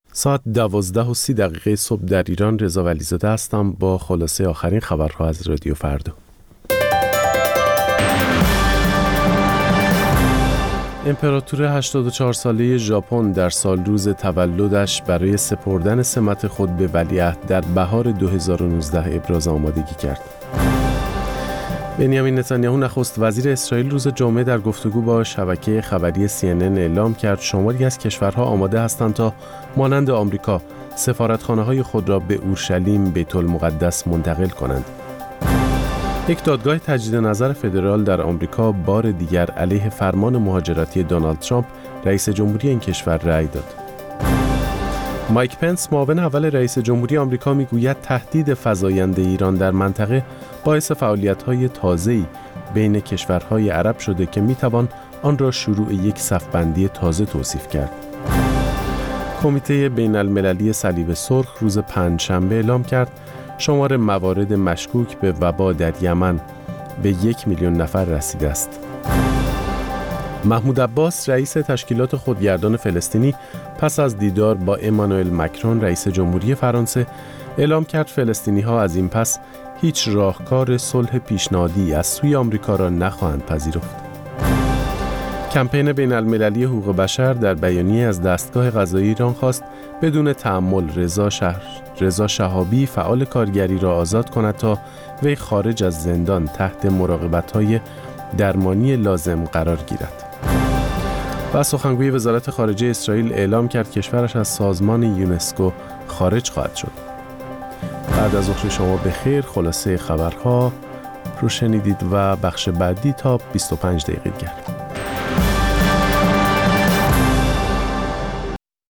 ساعت 12:30 صبح در ایران. رضا ولیزاده هستم با خلاصه آخرین خبرها از رادیو فردا. امپراتور 84 ساله ژاپن در سال روز تولدش برای سپردن سمت خود به ولیعهد در بهار 2019 ابراز آمادگی کرد. بنیامین نتانیاهو نخست وزیر اسرائیل روز جمعه در گفتگو با شبکه خبری CNN اعلام کرد شماری از کشورها آماده هستند تا مانند آمریکا سفارتخانه‌های خود را به اورشلیم بیت المقدس منتقل کنند. یک دادگاه تجدید نظر فدرال در آمریکا بار دیگر علیه فرمان مهاجرتی دونالد ترامپ رئیس جمهوری این کشور رأی داد. مایک پنس معاون اول رئیس جمهوری آمریکا میگوید تهدید فزاینده ایران در منطقه باعث فعالیت‌های تازه‌ای بین کشورهای عرب شده که میتوان آن را شروع یک صف‌بندی تازه توصیف کرد. کمیته بین المللی صلیب سرخ روز پنجشنبه اعلام کرد شمار موارد مشکوک به وبا در یمن به 1 میلیون نفر رسیده است. محمود عباس رئیس تشکیلات خودگردان فلسطینی پس از دیدار با امانوئل مکرون رئیس جمهوری فرانسه اعلام کرد فلسطینی‌ها از این پس هیچ راهکار صلح پیشنهادی از سوی آمریکا را نخواهند پذیرفت. کمپین بین المللی حقوق بشر در بیانیه از دستگاه قضایی ایران خواست بدون تأمل رضا شهابی فعال کارگری را آزاد کند تا وی خارج از زندان تحت مراقبت‌های درمانی لازم قرار گیرد. و سخنگوی وزارت خارجه اسرائیل اعلام کرد کشورش از سازمان یونسکو خارج خواهد شد. بعد از ظهر شما بخیر. خلاصه خبرها رو شنیدید و بخش بعدی تا 25 دقیقه دیگر.